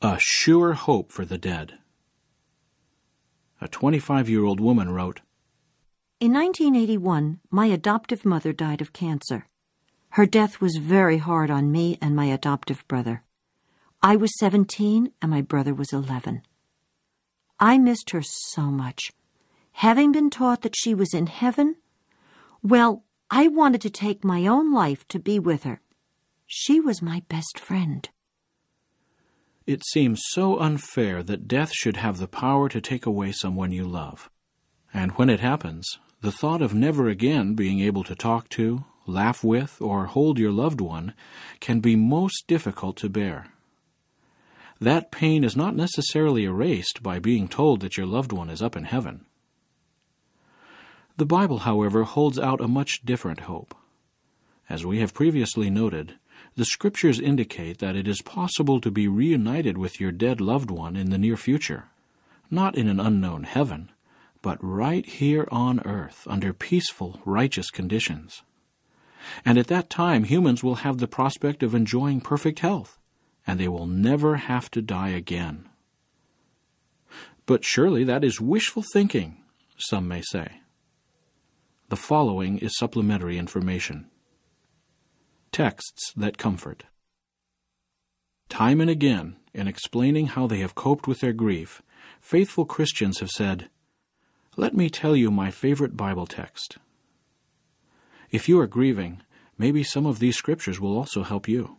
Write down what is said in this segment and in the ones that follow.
A sure hope for the dead. A 25-year-old woman wrote, In 1981, my adoptive mother died of cancer. Her death was very hard on me and my adoptive brother. I was 17 and my brother was 11. I missed her so much. Having been taught that she was in heaven, well, I wanted to take my own life to be with her. She was my best friend. It seems so unfair that death should have the power to take away someone you love. And when it happens, the thought of never again being able to talk to, laugh with, or hold your loved one can be most difficult to bear. That pain is not necessarily erased by being told that your loved one is up in heaven. The Bible, however, holds out a much different hope. As we have previously noted, the Scriptures indicate that it is possible to be reunited with your dead loved one in the near future, not in an unknown heaven, but right here on earth under peaceful, righteous conditions. And at that time, humans will have the prospect of enjoying perfect health, and they will never have to die again. But surely that is wishful thinking, some may say. The following is supplementary information. Texts that comfort. Time and again, in explaining how they have coped with their grief, faithful Christians have said, "Let me tell you my favorite Bible text." If you are grieving, maybe some of these scriptures will also help you.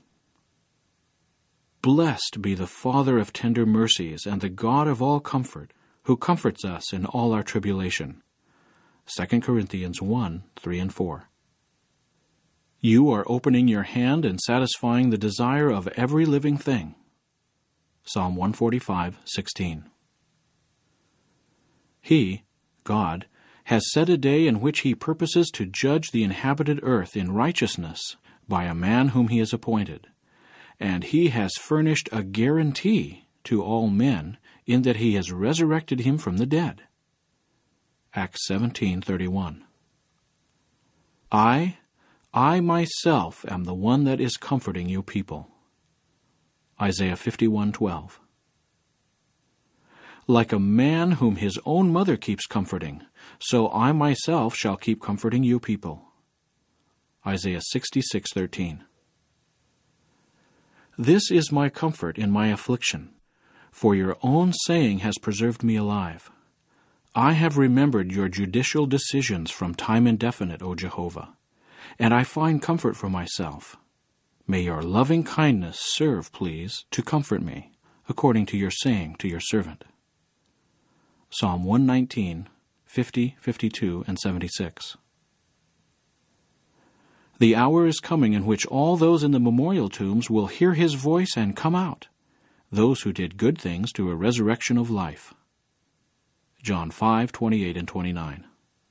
Blessed be the Father of tender mercies and the God of all comfort, who comforts us in all our tribulation. 2 Corinthians 1, 3 and 4. You are opening your hand and satisfying the desire of every living thing. Psalm 145, 16. He, God, has set a day in which he purposes to judge the inhabited earth in righteousness by a man whom he has appointed, and he has furnished a guarantee to all men in that he has resurrected him from the dead. Acts 17:31. I myself am the one that is comforting you people. Isaiah 51:12. Like a man whom his own mother keeps comforting, so I myself shall keep comforting you people. Isaiah 66:13. This is my comfort in my affliction, for your own saying has preserved me alive. I have remembered your judicial decisions from time indefinite, O Jehovah, and I find comfort for myself. May your loving kindness serve, please, to comfort me, according to your saying to your servant. Psalm 119, 50, 52, and 76. The hour is coming in which all those in the memorial tombs will hear his voice and come out, those who did good things to a resurrection of life. John 5, 28 and 29.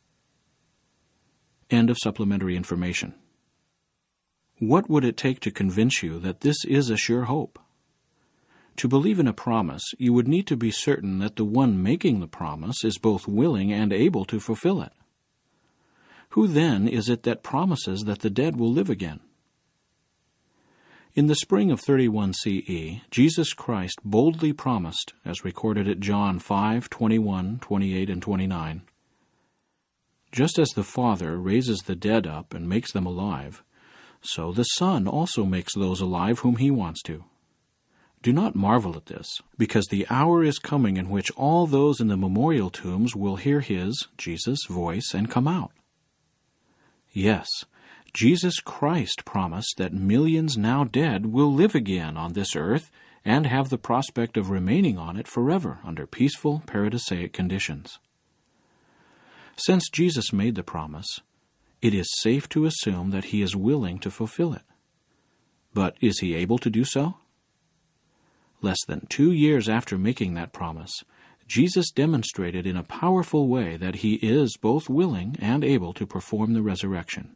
End of supplementary information. What would it take to convince you that this is a sure hope? To believe in a promise, you would need to be certain that the one making the promise is both willing and able to fulfill it. Who then is it that promises that the dead will live again? In the spring of 31 CE, Jesus Christ boldly promised, as recorded at John 5, 21, 28, and 29, "Just as the Father raises the dead up and makes them alive, so the Son also makes those alive whom he wants to. Do not marvel at this, because the hour is coming in which all those in the memorial tombs will hear his, Jesus' voice and come out." Yes, Jesus Christ promised that millions now dead will live again on this earth and have the prospect of remaining on it forever under peaceful paradisaic conditions. Since Jesus made the promise, it is safe to assume that he is willing to fulfill it. But is he able to do so? Less than 2 years after making that promise, Jesus demonstrated in a powerful way that he is both willing and able to perform the resurrection.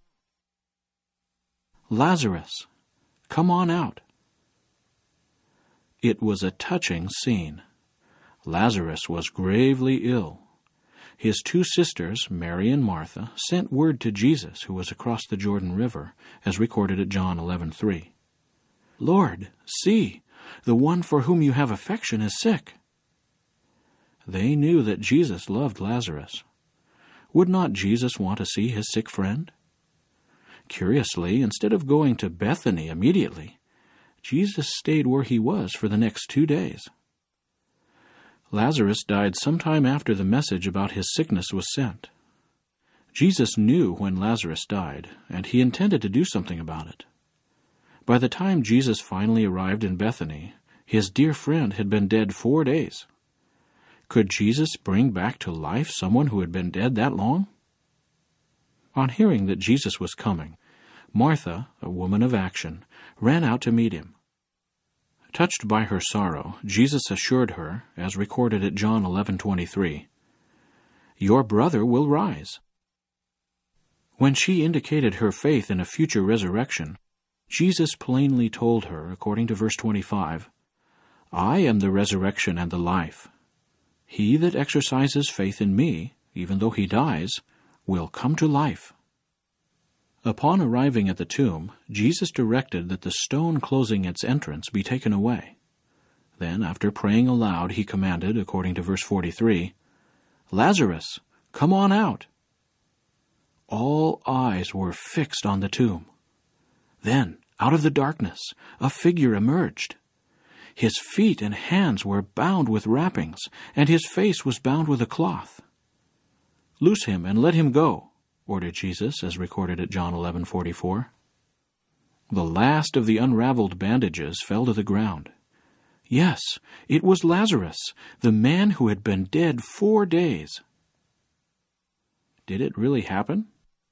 "Lazarus, come on out." It was a touching scene. Lazarus was gravely ill. His 2 sisters, Mary and Martha, sent word to Jesus, who was across the Jordan River, as recorded at John 11:3. "Lord, see, The one for whom you have affection is sick." They knew that Jesus loved Lazarus. Would not Jesus want to see his sick friend? Curiously, instead of going to Bethany immediately, Jesus stayed where he was for the next 2 days. Lazarus died sometime after the message about his sickness was sent. Jesus knew when Lazarus died, and he intended to do something about it. By the time Jesus finally arrived in Bethany, his dear friend had been dead 4 days. Could Jesus bring back to life someone who had been dead that long? On hearing that Jesus was coming, Martha, a woman of action, ran out to meet him. Touched by her sorrow, Jesus assured her, as recorded at John 11:23, "Your brother will rise." When she indicated her faith in a future resurrection, Jesus plainly told her, according to verse 25, "I am the resurrection and the life. He that exercises faith in me, even though he dies, will come to life." Upon arriving at the tomb, Jesus directed that the stone closing its entrance be taken away. Then, after praying aloud, he commanded, according to verse 43, "Lazarus, come on out." All eyes were fixed on the tomb. Then, out of the darkness, a figure emerged. His feet and hands were bound with wrappings, and his face was bound with a cloth. "Loose him and let him go," ordered Jesus, as recorded at John 11:44. The last of the unraveled bandages fell to the ground. Yes, it was Lazarus, the man who had been dead 4 days. Did it really happen?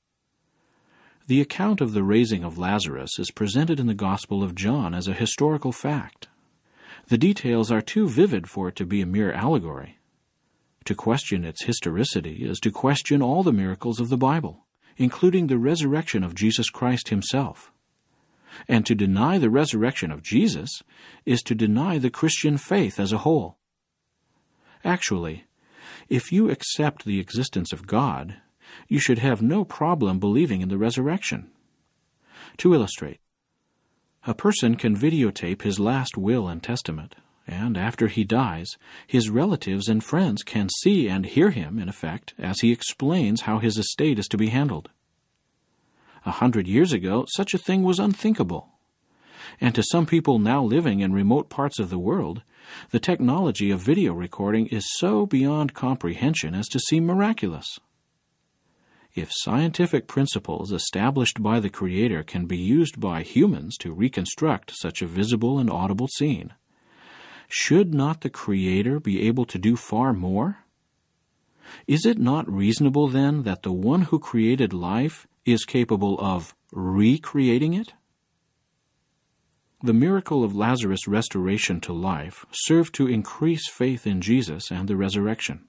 The account of the raising of Lazarus is presented in the Gospel of John as a historical fact. The details are too vivid for it to be a mere allegory. To question its historicity is to question all the miracles of the Bible, including the resurrection of Jesus Christ himself. And to deny the resurrection of Jesus is to deny the Christian faith as a whole. Actually, if you accept the existence of God, you should have no problem believing in the resurrection. To illustrate, a person can videotape his last will and testament, and after he dies, his relatives and friends can see and hear him, in effect, as he explains how his estate is to be handled. 100 years ago, such a thing was unthinkable. And to some people now living in remote parts of the world, the technology of video recording is so beyond comprehension as to seem miraculous. If scientific principles established by the Creator can be used by humans to reconstruct such a visible and audible scene, should not the Creator be able to do far more? Is it not reasonable, then, that the one who created life is capable of recreating it? The miracle of Lazarus' restoration to life served to increase faith in Jesus and the resurrection.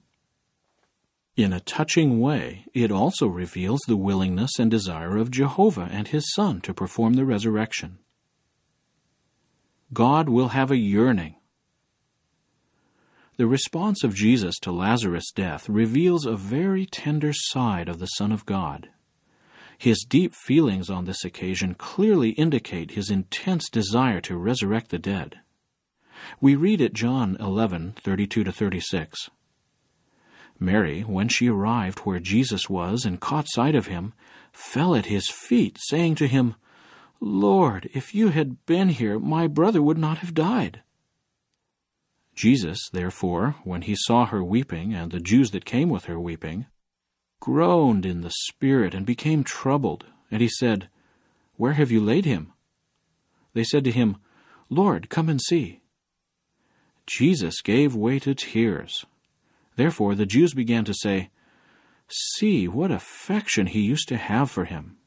In a touching way, it also reveals the willingness and desire of Jehovah and his Son to perform the resurrection. God will have a yearning. The response of Jesus to Lazarus' death reveals a very tender side of the Son of God. His deep feelings on this occasion clearly indicate his intense desire to resurrect the dead. We read at John 11:32-36. Mary, when she arrived where Jesus was and caught sight of him, fell at his feet, saying to him, "Lord, if you had been here, my brother would not have died." Jesus, therefore, when he saw her weeping, and the Jews that came with her weeping, groaned in the spirit and became troubled, and he said, "Where have you laid him?" They said to him, "Lord, come and see." Jesus gave way to tears. Therefore the Jews began to say, "See what affection he used to have for him."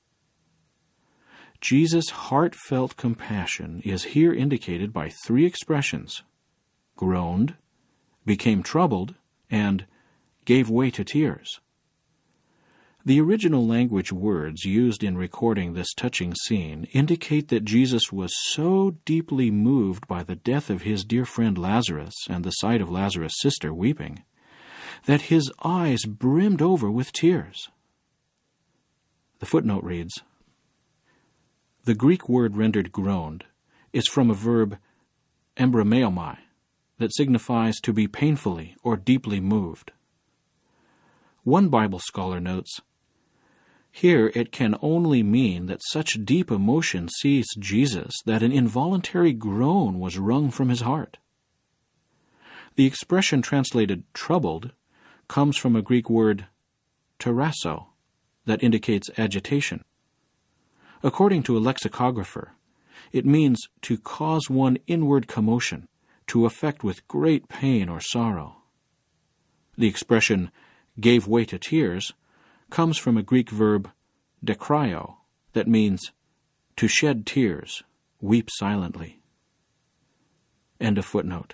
Jesus' heartfelt compassion is here indicated by 3 expressions: groaned, became troubled, and gave way to tears. The original language words used in recording this touching scene indicate that Jesus was so deeply moved by the death of his dear friend Lazarus and the sight of Lazarus' sister weeping, that his eyes brimmed over with tears. The footnote reads, the Greek word rendered groaned is from a verb embrameomai, that signifies to be painfully or deeply moved. One Bible scholar notes, "Here it can only mean that such deep emotion seized Jesus that an involuntary groan was wrung from his heart." The expression translated troubled comes from a Greek word tarasso that indicates agitation. According to a lexicographer, it means to cause one inward commotion, to affect with great pain or sorrow. The expression gave way to tears comes from a Greek verb dekryo that means to shed tears, weep silently. End of footnote.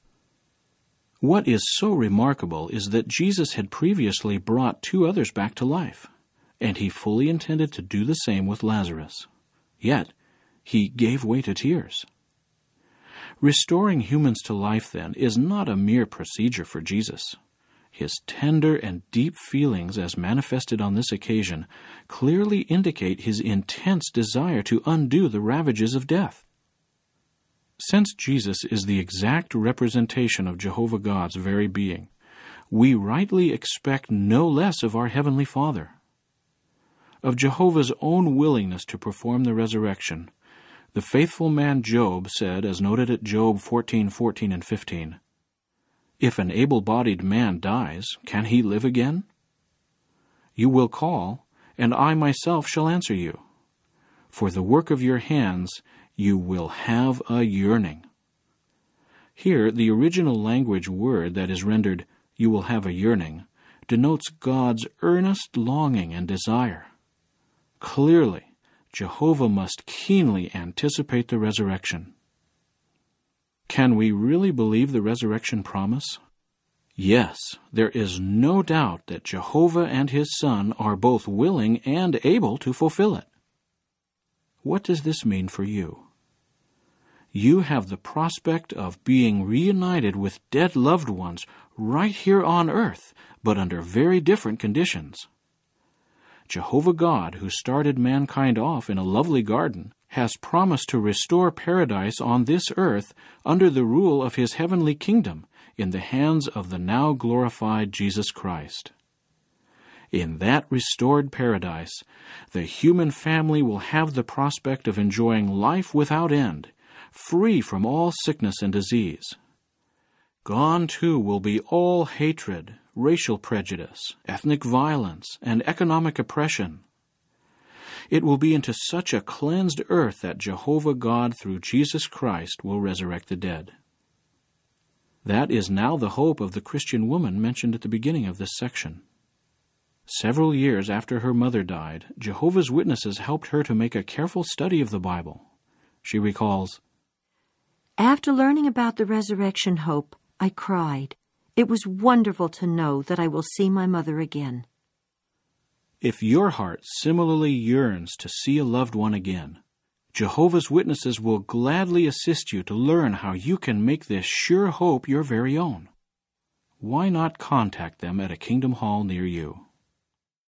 What is so remarkable is that Jesus had previously brought 2 others back to life, and he fully intended to do the same with Lazarus. Yet, he gave way to tears. Restoring humans to life, then, is not a mere procedure for Jesus. His tender and deep feelings, as manifested on this occasion, clearly indicate his intense desire to undo the ravages of death. Since Jesus is the exact representation of Jehovah God's very being, we rightly expect no less of our Heavenly Father. Of Jehovah's own willingness to perform the resurrection, the faithful man Job said, as noted at Job 14:14 and 15, "If an able-bodied man dies, can he live again? You will call, and I myself shall answer you. For the work of your hands you will have a yearning." Here, the original language word that is rendered, "you will have a yearning," denotes God's earnest longing and desire. Clearly, Jehovah must keenly anticipate the resurrection. Can we really believe the resurrection promise? Yes, there is no doubt that Jehovah and his Son are both willing and able to fulfill it. What does this mean for you? You have the prospect of being reunited with dead loved ones right here on earth, but under very different conditions. Jehovah God, who started mankind off in a lovely garden, has promised to restore paradise on this earth under the rule of his heavenly kingdom in the hands of the now glorified Jesus Christ. In that restored paradise, the human family will have the prospect of enjoying life without end, free from all sickness and disease. Gone, too, will be all hatred, racial prejudice, ethnic violence, and economic oppression. It will be into such a cleansed earth that Jehovah God, through Jesus Christ, will resurrect the dead. That is now the hope of the Christian woman mentioned at the beginning of this section. Several years after her mother died, Jehovah's Witnesses helped her to make a careful study of the Bible. She recalls, "After learning about the resurrection hope, I cried. It was wonderful to know that I will see my mother again." If your heart similarly yearns to see a loved one again, Jehovah's Witnesses will gladly assist you to learn how you can make this sure hope your very own. Why not contact them at a Kingdom Hall near you?